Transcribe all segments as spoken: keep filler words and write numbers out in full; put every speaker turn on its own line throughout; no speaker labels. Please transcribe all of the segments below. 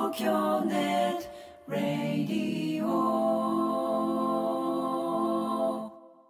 東京ネットラディオ。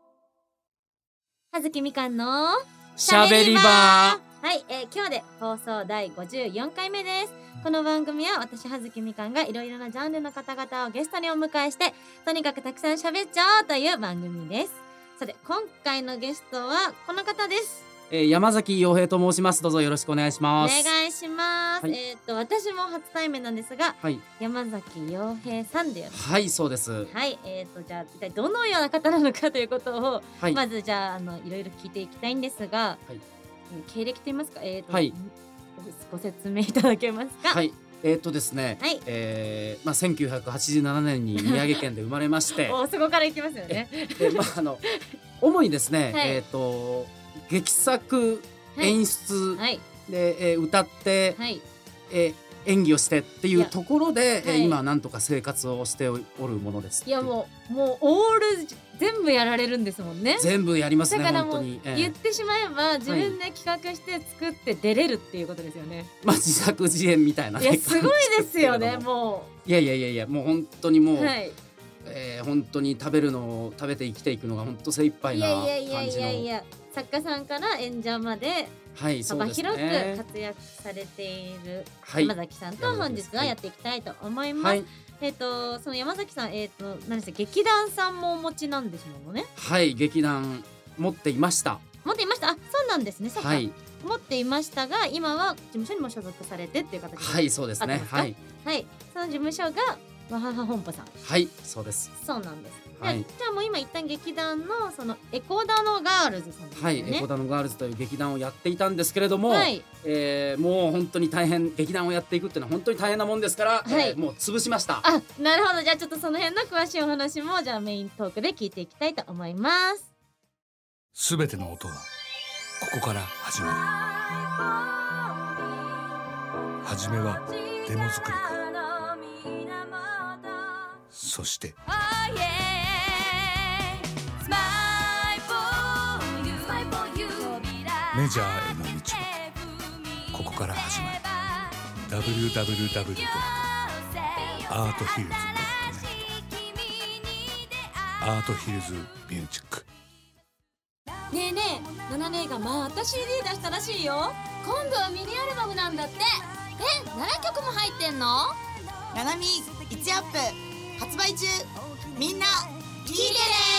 葉月みかんの
しゃべり場。
はい、えー、今日で放送だいごじゅうよんかいめです。この番組は私葉月みかんがいろいろなジャンルの方々をゲストにお迎えしてとにかくたくさん喋っちゃおうという番組です。さて今回のゲストはこの方です。
えー、山崎洋平と申します。どうぞよろしくお願いします。
お願いします、
はい、
えっ、ー、と私も初対面なんですが、
はい、
山崎洋平さんでよろしく。
はいそうです。
はい、えっ、ー、とじゃあ一体どのような方なのかということを、
はい、
まずじゃああのいろいろ聞いていきたいんですが、はい、経歴と言いますか、えーと、はい、ご説明いただけますか。
はい、えーとですね、はい、えーまあ、せんきゅうひゃくはちじゅうななねんに宮城県で生まれまして
おそこからいきますよね。
で、まあ、あの主にですね、はい、えーと劇作、演出、はい、で、えー、歌って、はい、えー演技をしてっていうところで、はい、今なんとか生活をしておるものです。
いやもうもうオール全部やられるんですもんね。
全部やりますね。
だからもう言ってしまえば自分で企画して作って出れるっていうことですよね。はい、
まあ自作自演みたいな、ね、
いやすごいですよね。も
ういやいやいやいやもう本当にもう、はい、えー、本当に食べるのを食べて生きていくのが本当精一杯な感じの。いやいやいやいやいや
作家さんから演者まで幅広く活躍されている山崎さんと本日はやっていきたいと思います。はい、えっ、ー、とその山崎さん、えっ、ー、と何でしたっけ、劇団さんもお持ちなんですもんね。
はい、劇団持っていました。
持っていました。あ、そうなんですね。そうか、はい、持っていましたが今は事務所にも所属されてっていう形で。
はいそうですね。はい、
はい、その事務所がわはは本舗さん。
はいそうです。
そうなんです。はい、じゃあもう今一旦劇団のそのエコダノガールズさんですね。はい、
エコダノガールズという劇団をやっていたんですけれども、はい、えー、もう本当に大変、劇団をやっていくっていうのは本当に大変なもんですから、はい、えー、もう潰しました。
あ、なるほど。じゃあちょっとその辺の詳しいお話もじゃあメイントークで聞いていきたいと思います。
すべての音はここから始まる。はじめはデモ作りか、そしてメジャーへの道はここから始まる。 ダブリューダブリューダブリュー ドットアートヒルズ ドットネット アートヒルズミュージック。
ねえねえ、ナナ姉がまた シーディー 出したらしいよ。今度はミニアルバムなんだって。え、ななきょくも入ってんの？
ナナミいちアップ発売中。みんな聞いてね。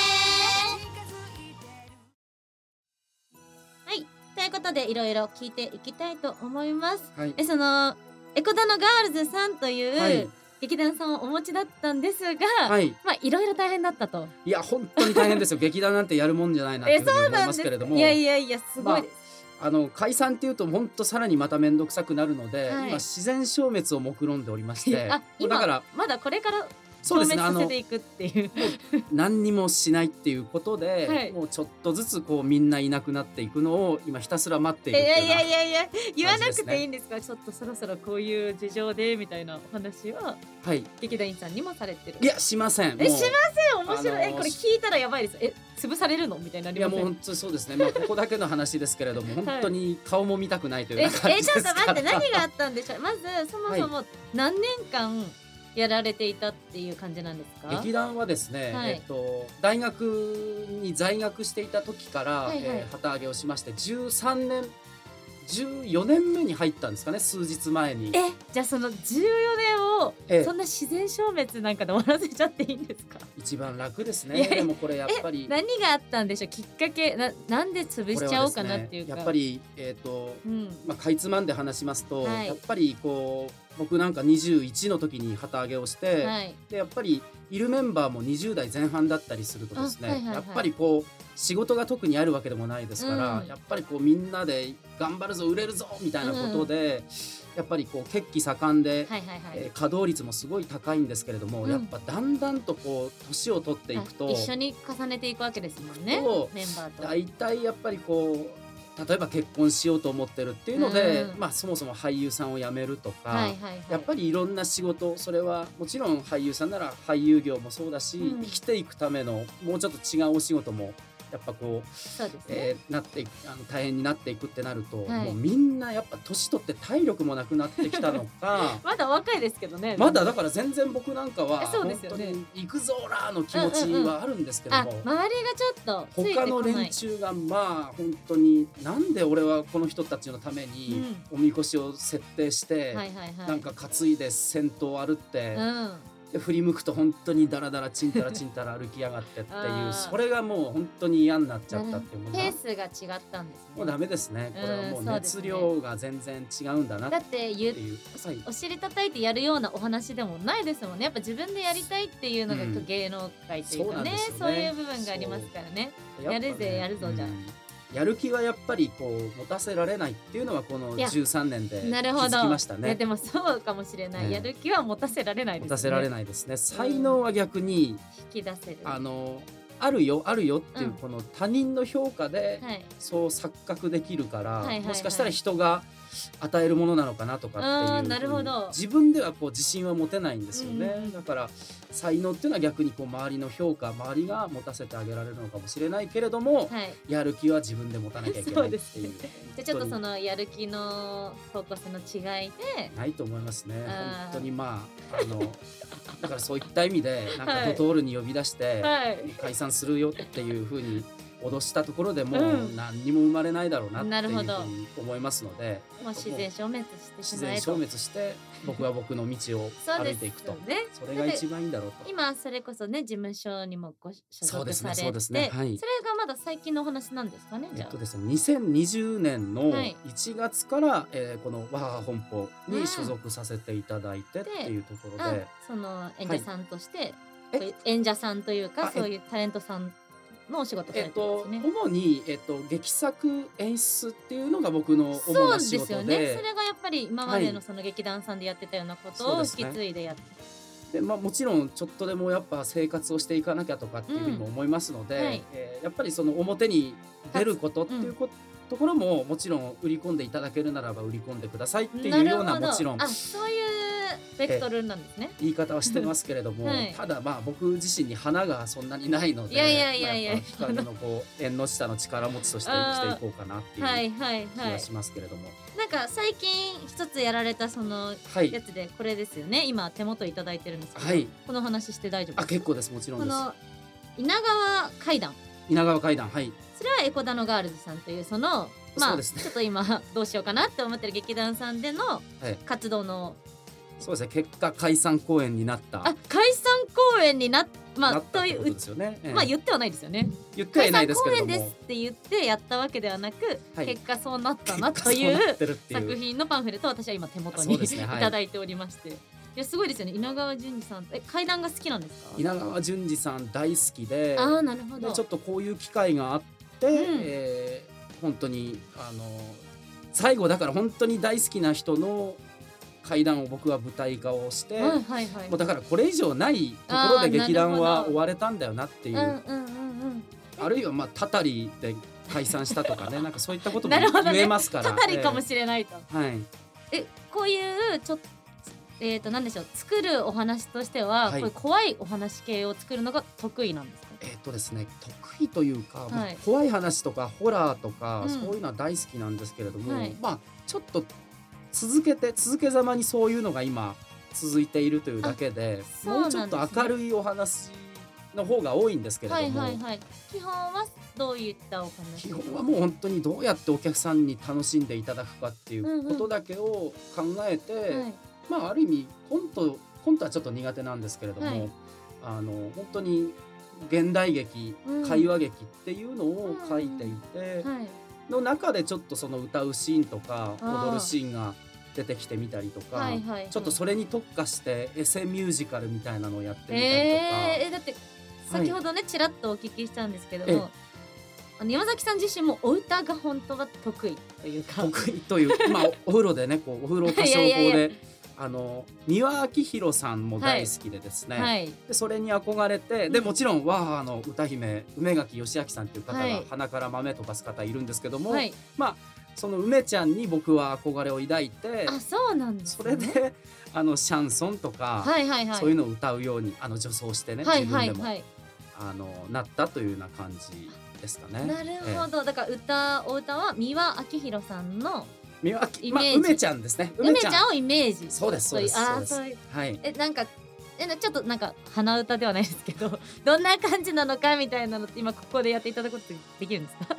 はい、ということでいろいろ聞いていきたいと思います。はい、えそのエコダノガールズさんという、はい、劇団さんをお持ちだったんですが、はい、まあいろいろ大変だったと。
いや本当に大変ですよ。劇団なんてやるもんじゃないなっていうふうに思いますけれども。
いやいやいやすごいです。
まあ、あの解散っていうと本当さらにまた面倒くさくなるので、はい、今自然消滅を目論んでおりまして、
あ今だからまだこれから消滅させていくっていう、
何にもしないっていうことで、はい、もうちょっとずつこうみんないなくなっていくのを今ひたすら待っているっていうような感じですね。
いやいやいやいや言わなくていいんですか。ちょっとそろそろこういう事情でみたいなお話は、はい、劇団員さんにもされてる。
いやしません。
えしません。面白い、あのー、えこれ聞いたらやばいです。え潰されるのみたいな。
いやもう本当そうですね。まあここだけの話ですけれども本当に顔も見たくないというような感じですから。
ええちょっと待って、何があったんでしょう。まずそもそも何年間やられていたっていう感じなんですか？
劇団はですね、はい、えっと、大学に在学していた時から、はいはい、えー、旗揚げをしましてじゅうさんねんじゅうよねんめに入ったんですかね、数日前に。
えじゃあそのじゅうよねんを、ええ、そんな自然消滅なんかで終わらせちゃっていいんですか？
一番楽ですね。でもこれやっぱり
何があったんでしょう、きっかけ。 な, なんで潰しちゃおうかなっていうか、
ね、やっぱり、えーとうんまあ、かいつまんで話しますと、はい、やっぱりこう僕なんかにじゅういちの時に旗揚げをして、はい、でやっぱりいるメンバーもにじゅう代前半だったりするとですね、はいはいはい、やっぱりこう仕事が特にあるわけでもないですから、うん、やっぱりこうみんなで頑張るぞ売れるぞみたいなことで、うん、やっぱりこう血気盛んで、はいはいはい、えー、稼働率もすごい高いんですけれども、うん、やっぱだんだんとこう年を取っていくと
一緒に重ねていくわけですもんね、メンバーと。
だいたいやっぱりこう例えば結婚しようと思ってるっていうので、うん、まあ、そもそも俳優さんを辞めるとか、はいはいはい、やっぱりいろんな仕事、それはもちろん俳優さんなら俳優業もそうだし、うん、生きていくためのもうちょっと違うお仕事もやっぱこう、
そうですね、
えー、なってあの大変になっていくってなると、
はい、
もうみんなやっぱ年取って体力もなくなってきたのか
まだ若いですけどね。
まだだから全然僕なんかは
そうですよね、
本当に行くぞーらーの気持ちはあるんですけども、
うんうんうん、周りがちょっとついてこない。
他の連中がまあ本当になんで俺はこの人たちのためにおみこしを設定して、うんはいはいはい、なんか担いで先頭を歩って、うんで振り向くと本当にダラダラチンタラチンタラ歩きやがってっていうそれがもう本当に嫌になっちゃったっていうものが
ペースが違ったんですね。
もうダメですね。これはもう熱量が全然違うんだなっていう。
だって言う、はい、お尻叩いてやるようなお話でもないですもんね。やっぱ自分でやりたいっていうのが芸能界というかね、うん、そういう部分がありますからね。やるぜやるぞじゃん、うん
やる気はやっぱりこう持たせられないっていうのはこのじゅうさんねんで気づきましたね。
いやでもそうかもしれない、ね、やる気は持たせられないですね。
持たせられないですね。才能は逆に
引き出せる、
あのあるよあるよっていうこの他人の評価でそう錯覚できるから、もしかしたら人が与えるものなのかなとかっていう、
なるほど、
自分ではこう自信は持てないんですよね、うん、だから才能っていうのは逆にこう周りの評価周りが持たせてあげられるのかもしれないけれども、はい、やる気は自分で持たなきゃいけないっていう
じゃあちょっとそのやる気の方向性の違いで
ないと思いますね。本当にまああのだからそういった意味でなんかドトールに呼び出して解散するよっていうふうに脅したところでもう何にも生まれないだろうなっていうふうに思いますので、
もう自然消滅してしまえと
自然消滅して僕は僕の道を歩いていくとそ,、ね、それが一番いいんだろうと。
今それこそね事務所にもご所属されて、
そうですね、はい、
それがまだ最近のお話なんですかね。じゃあ、
えっとですね、にせんにじゅうねんのいちがつから、はいえー、この和母本舗に所属させていただいてっていうところで、うん、
その演者さんとして、はい、演者さんというかそういうタレントさんのお仕事されてるんですね。
えっと、主に、えっと、劇作演出っていうのが僕の主な仕事で、
そうですよね。それがやっぱり今までのその劇団さんでやってたようなことを引き継いでやって、
はいでまあ、もちろんちょっとでもやっぱ生活をしていかなきゃとかっていうふうにも思いますので、うんはいえー、やっぱりその表に出ることっていうこと、うんところももちろん売り込んでいただけるならば売り込んでくださいっていうようなもちろん
あそういうベクトルなんですね。
言い方はしてますけれども、はい、ただまあ僕自身に花がそんなにないので、
いやいやいやいや、まあ、
光のこう縁の下の力持ちとして生きていこうかなっていう気がしますけれども、はいはいはい、
なんか最近一つやられたそのやつでこれですよね、はい、今手元いただいてるんですけど、はい、この話して大丈夫ですか？
あ結構です、もちろんです。
この稲川階段
稲川階段、はい、
それはエコダノガールズさんというそのまあ、ね、ちょっと今どうしようかなって思ってる劇団さんでの活動の、はい、
そうですね、結果解散公演になった
あ解散公演になっまあ
なったってことですよね、
ええ、まあ言ってはないですよね。
言ってはいないですけれども
解散公演ですって言ってやったわけではなく、はい、結果そうなったなという作品のパンフレットを私は今手元に、ねはい、いただいておりまして、いやすごいですよね。稲川淳二さんえ階段が好きなんですか？
稲川淳二さん大好きで、
あなるほど。
ちょっとこういう機会があって、うんえー、本当にあの最後だから本当に大好きな人の怪談を僕は舞台化をして、はいはいはい、もうだからこれ以上ないところで劇団は終われたんだよなっていう、うんうんうんうん、あるいはまあたたりで解散したとかねなんかそういったことも言えますから、
ね、たたりかもしれないと、
えーはい、
えこういうちょっとえーと何でしょう作るお話としては、はい、これ怖いお話系を作るのが得意なんですか？
えーとですね、得意というか、はいまあ、怖い話とかホラーとか、うん、そういうのは大好きなんですけれども、はい、まあちょっと続けて続けざまにそういうのが今続いているというだけで、ね、もうちょっと明るいお話の方が多いんですけれども、はいはいはい、
基本はどういったお話？
基本はもう本当にどうやってお客さんに楽しんでいただくかっていうことだけを考えて、うんうんはい、まあある意味コントコントはちょっと苦手なんですけれども、はい、あの本当に現代劇、うん、会話劇っていうのを書いていて、うんはい、の中でちょっとその歌うシーンとか踊るシーンが出てきてみたりとか、はいはいはい、ちょっとそれに特化してエセミュージカルみたいなのをやってみたりとか、
えー、だって先ほどね、はい、ちらっとお聞きしたんですけども、あの山崎さん自身もお歌が本当は得意というか
得意というまあお風呂でねこうお風呂歌唱法でいやいやいやあの三輪明宏さんも大好きでですね、はい、でそれに憧れて、でもちろんわあの歌姫梅垣義明さんという方が鼻から豆飛ばす方いるんですけども、はい、まあその梅ちゃんに僕は憧れを抱いて、
あそうなんですね、
それであのシャンソンとか、はいはいはい、そういうのを歌うようにあの女装してね、はいはいはい、自分でもあのなったというような感じですかね。
なるほど、えー、だから歌お歌は三輪明宏さんの
三輪、まあ、梅ちゃんですね。
梅ちゃんをイメージ。
そうですそうです。
あ、そういう、
はい。
え、なんかえちょっとなんか鼻歌ではないですけどどんな感じなのかみたいなのって今ここでやっていただくことできるんですか？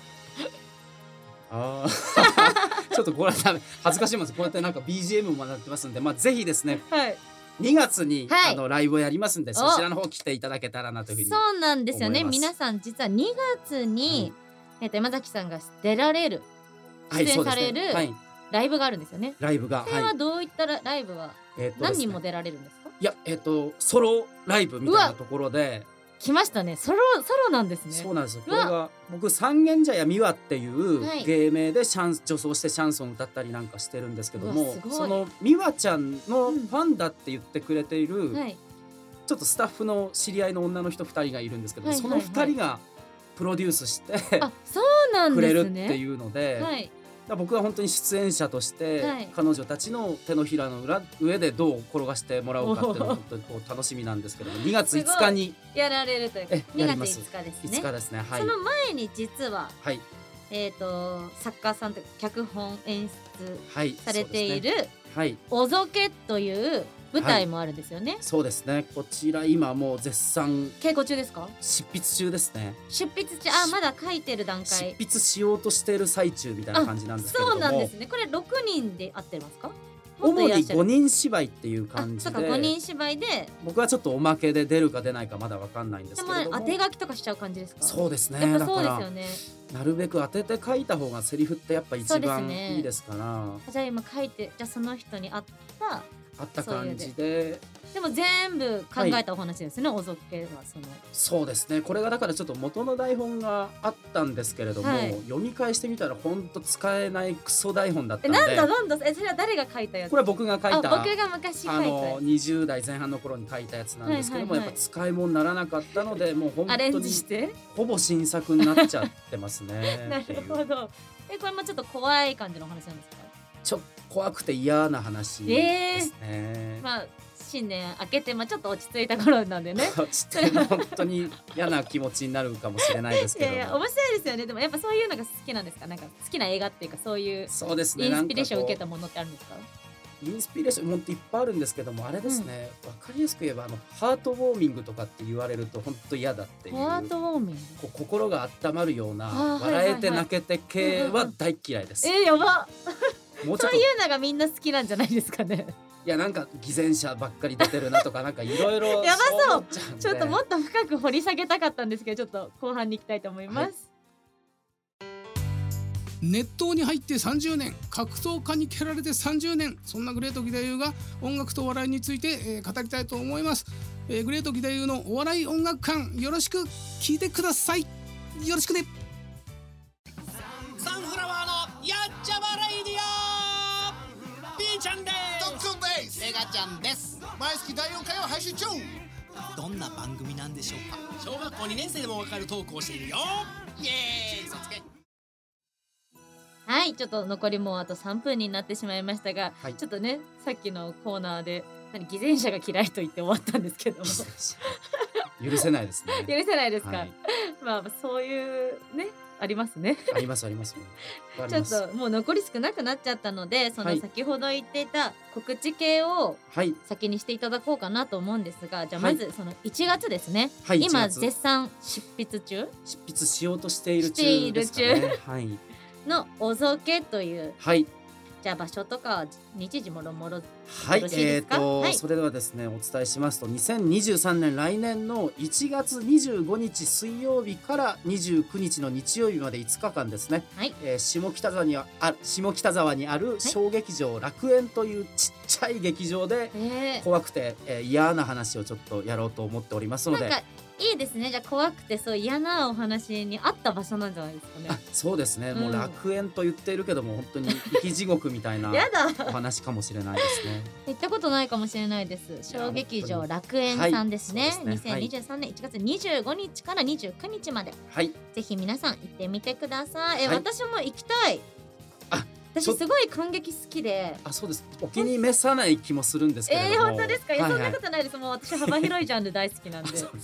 あちょっとこれは恥ずかしいもんです。こうやってなんか ビージーエム もなってますんで、まあ、ぜひですね、はい、にがつに、はい、あのライブをやりますんで、そちらの方来ていただけたらなというふうに思います。
そうなんですよね。皆さん実はにがつに、はい、えっと山崎さんが出られる出演される、はい、ライブがあるんですよね。
ライブが
それはどういったライブは、えー、何人も出られるんですか？
いや、えっとソロライブみたいなところで
来ましたね。ソロソロなんですね。
そうなんですよ。これが僕三軒茶屋美和っていう芸名でシャン女装してシャンソン歌ったりなんかしてるんですけども、その美和ちゃんのファンだって言ってくれている、うん、はい、ちょっとスタッフの知り合いの女の人ふたりがいるんですけど、はいはいはい、そのふたりがプロデュースして
あ、そうなんですね、
くれるっていうので、はい、僕は本当に出演者として、はい、彼女たちの手のひらの裏上でどう転がしてもらおうかっていうのが本当にこう楽しみなんですけども、にがついつかに
やられるというか、にがついつかですね。
いつかですね、はい、
その前に実は、
はい、
えーと作家さんと脚本演出されている、
はい、
おぞけという舞台もあるんですよね、はい、
そうですね。こちら今もう絶賛
稽古中ですか？
執筆中ですね。
執筆中、あ、まだ書いてる段階。
執筆しようとしている最中みたいな感じなんですけれども。
そうなんですね。これろくにんで合ってますか？
主にごにん芝居っていう感じで。
そうか、ごにん芝居で
僕はちょっとおまけで出るか出ないかまだ分かんないんですけれども、
当て書きとかしちゃう感じですか？
そうですね。
やっぱそうですよね。
なるべく当てて書いた方がセリフってやっぱ一番いいですから。
じゃあ今書いて、じゃあその人に合った
あった感じで。
でも全部考えたお話ですね、はい、おぞけはその。
そうですね。これがだからちょっと元の台本があったんですけれども、はい、読み返してみたらほんと使えないクソ台本だったんで。
え、なんだなんだ、え、それは誰が書いたやつ？
これは僕が書いた。
あ、僕が昔書いた。あの
にじゅうだいぜん半の頃に書いたやつなんですけども、はいはいはい、やっぱ使い物にならなかったので、もう本当に
アレンジして
ほぼ新作になっちゃってますね。
なるほど。え、これもちょっと怖い感じの話なんですか？
ちょっと怖くて嫌な話ですね。
えー、まあ新年明けて、まあ、ちょっと落ち着いた頃なんでね
落ち着いて本当に嫌な気持ちになるかもしれないですけどいやいや
面白いですよね。でもやっぱそういうのが好きなんですか？なんか好きな映画っていうか、そういうインスピレーションを受けたものってあるんですか？
インスピレーションもいっぱいあるんですけども、あれですね、うん、分かりやすく言えばあのハートウォーミングとかって言われると本当嫌だっていう、
ハートウォーミング、
こう心が温まるような笑えて泣けて系は大嫌いです。
えー、やばもうちょっとそういうのがみんな好きなんじゃないですかね。
いや、なんか偽善者ばっかり出てるなとかなんかいろいろ
やばそう。ちょっともっと深く掘り下げたかったんですけど、ちょっと後半に行きたいと思います、はい。
熱湯に入ってさんじゅうねん、格闘家に蹴られてさんじゅうねん、そんなグレート義太夫が音楽と笑いについて、えー、語りたいと思います、えー、グレート義太夫のお笑い音楽館、よろしく聞いてください。よろしくね。
サンフラワーのやっちゃまレイディオ、 B ちゃんです。
トックンです。
メガちゃんです。
毎月だいよんかいを配信中。
どんな番組なんでしょうか？小学校にねん生でもわかるトークをしているよ。イエーイ、嘘つけ。
はい、ちょっと残りもうあとさんぷんになってしまいましたが、はい、ちょっとね、さっきのコーナーで何偽善者が嫌いと言って終わったんですけども
許せないですね。
許せないですか、はい、まあそういうね、ありますね
ありますあります
ちょっともう残り少なくなっちゃったので、その先ほど言っていた告知系を先にしていただこうかなと思うんですが、じゃあまずそのいちがつですね、はい、今絶賛執筆中
執筆しようとしている中ですかね、はい、
のおぞけという、
はい、
じゃあ場所とか日時もろもろ
はい、えーと、はい、それではですねお伝えしますと、にせんにじゅうさんねん来年のいちがつにじゅうごにち水曜日からにじゅうくにちの日曜日までいつかかんですね、はい、えー、下北沢にあ下北沢にある小劇場楽園というちっちゃい劇場で、はい、怖くて、えー、嫌な話をちょっとやろうと思っておりますので、
いいですね。じゃあ怖くてそう嫌なお話に合った場所なんじゃないですかね。
あ、そうですね、うん、もう楽園と言っているけども本当に生き地獄みたいなお話かもしれないですね
行ったことないかもしれないです。小劇場楽園さんですね、はい、にせんにじゅうさんねんいちがつにじゅうごにちからにじゅうくにちまで、はい、ぜひ皆さん行ってみてください。え、はい、私も行きたい。あ、私すごい感激好きで。
あ、そうです。お気に召さない気もするんですけれども。
えー、本当ですか？いや、はいはい、そんなことないです。もう私幅広いジャンル大好きなんで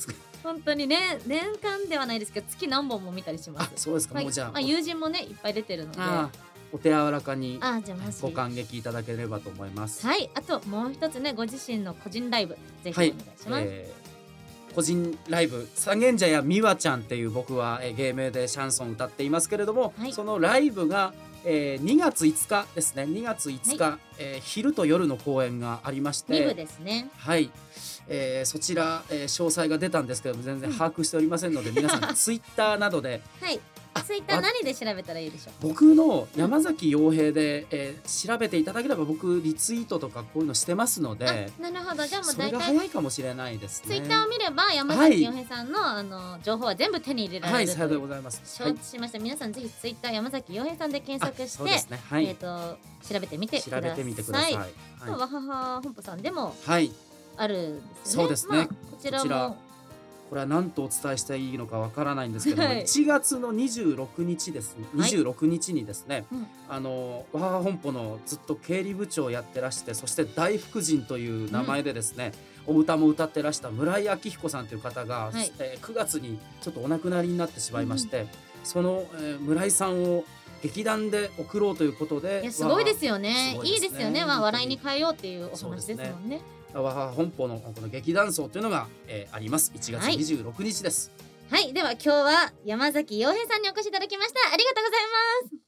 本当にね、年間ではないですけど月何本も見たりします。
あ、そうですか。
まあ、
もうじゃあ、
まあ、友人もねいっぱい出てるので、
あお手柔らかに
あじゃあもし
ご感激いただければと思います。
はい、あともう一つね、ご自身の個人ライブぜひお願いします。はい、え
ー、個人ライブ三軒茶屋みわちゃんっていう僕は、えー、芸名でシャンソン歌っていますけれども、はい、そのライブが、えー、にがついつかですね。にがついつか、はい、えー、昼と夜の公演がありまして、
に部ですね。
はい、えー、そちら、えー、詳細が出たんですけども全然把握しておりませんので、うん、皆さんツイッターなどで
はいツイッター何で調べたらいいでしょう。
僕の山崎陽平で、えー、調べていただければ僕リツイートとかこういうのしてますので、
なるほど。じゃあもう大体
それが早いかもしれないですね。
ツイッターを見れば山崎陽平さんの、はい、あの情報は全部手に入れられる。
はい、さようでございます。
承知しました。はい、皆さんぜひツイッター山崎陽平さんで検索して、
ね、はい、
えっ、ー、と調べてみてください。
調べてみてください。はい、
わはは本舗さんでも
はい
あるんです
よね。そうですね。まあ、
こちらも。
これは何とお伝えしていいのかわからないんですけども、はい、いちがつのにじゅうろくにちですね、にじゅうろくにちにですね、はい、うん、あのわはは本舗のずっと経理部長をやってらして、そして大福神という名前でですね、うん、お歌も歌ってらした村井明彦さんという方が、はい、えー、くがつにちょっとお亡くなりになってしまいまして、うん、その、えー、村井さんを劇団で送ろうということで、
いやすごいですよね。いいですよね。まあ笑いに変えようっていうお話ですもんね。
わはは本舗のこの劇団奏というのが、えー、あります。いちがつにじゅうろくにちです。
はい、はい、では今日は山崎陽平さんにお越しいただきました。ありがとうございます。